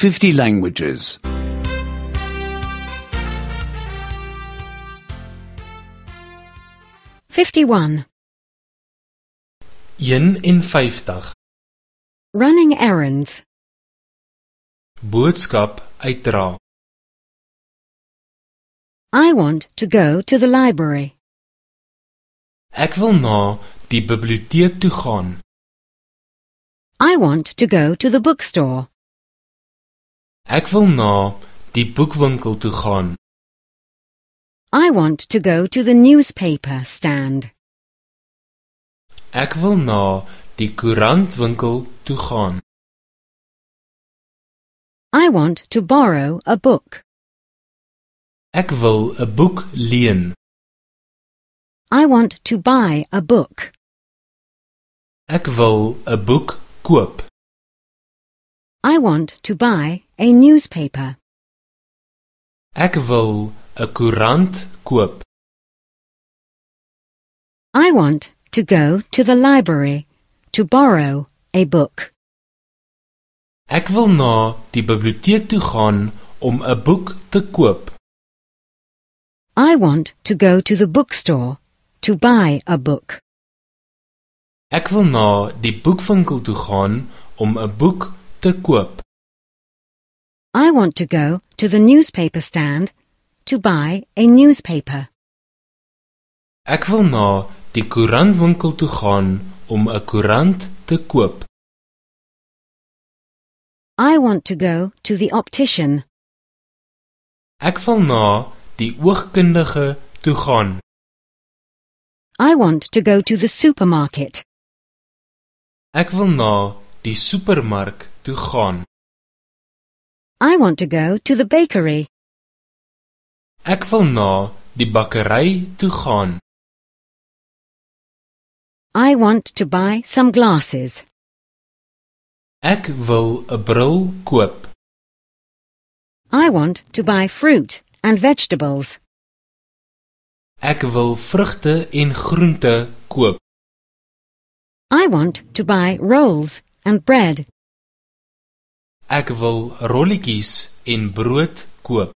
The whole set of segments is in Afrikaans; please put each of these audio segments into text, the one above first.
50 languages. 51. 51. Running errands. Boodskap uitdra. I want to go to the library. Ek wil na die biblioteek toe gaan. I want to go to the bookstore. Ek wil na die boekwinkel toe gaan. I want to go to the newspaper stand. Ek wil na die koerantwinkel toe gaan. I want to borrow a book. Ek wil 'n boek leen. I want to buy a book. Ek wil 'n boek koop. I want to buy a newspaper. Ek wil 'n koerant koop. I want to go to the library to borrow a book. Ek wil na die biblioteek toe gaan om 'n boek te koop. I want to go to the bookstore to buy a book. Ek wil na die boekwinkel toe gaan om 'n boek te koop. I want to go to the newspaper stand to buy a newspaper. Ek wil na die koerantwinkel toe gaan om 'n koerant te koop. I want to go to the optician. Ek wil na die oogkundige toe gaan. I want to go to the supermarket. Ek wil na die supermark toe gaan. I want to go to the bakery. Ek wil na die bakkery toe gaan. I want to buy some glasses. Ek wil 'n bril koop. I want to buy fruit and vegetables. Ek wil vrugte en groente koop. I want to buy rolls and bread. Ek wil rolletjies en brood koop.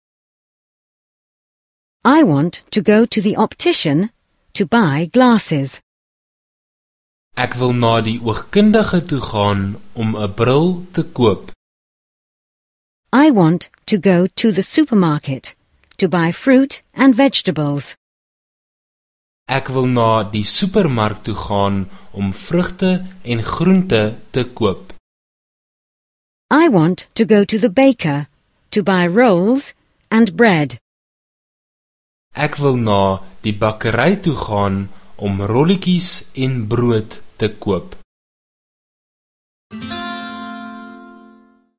I want to go to the optician to buy glasses. Ek wil na die oogkundige toe gaan om 'n bril te koop. I want to go to the supermarket to buy fruit and vegetables. Ek wil na die supermark toe gaan om vrugte en groente te koop. I want to go to the baker to buy rolls and bread. Ek wil na die bakkery toe gaan om rolletjies en brood te koop.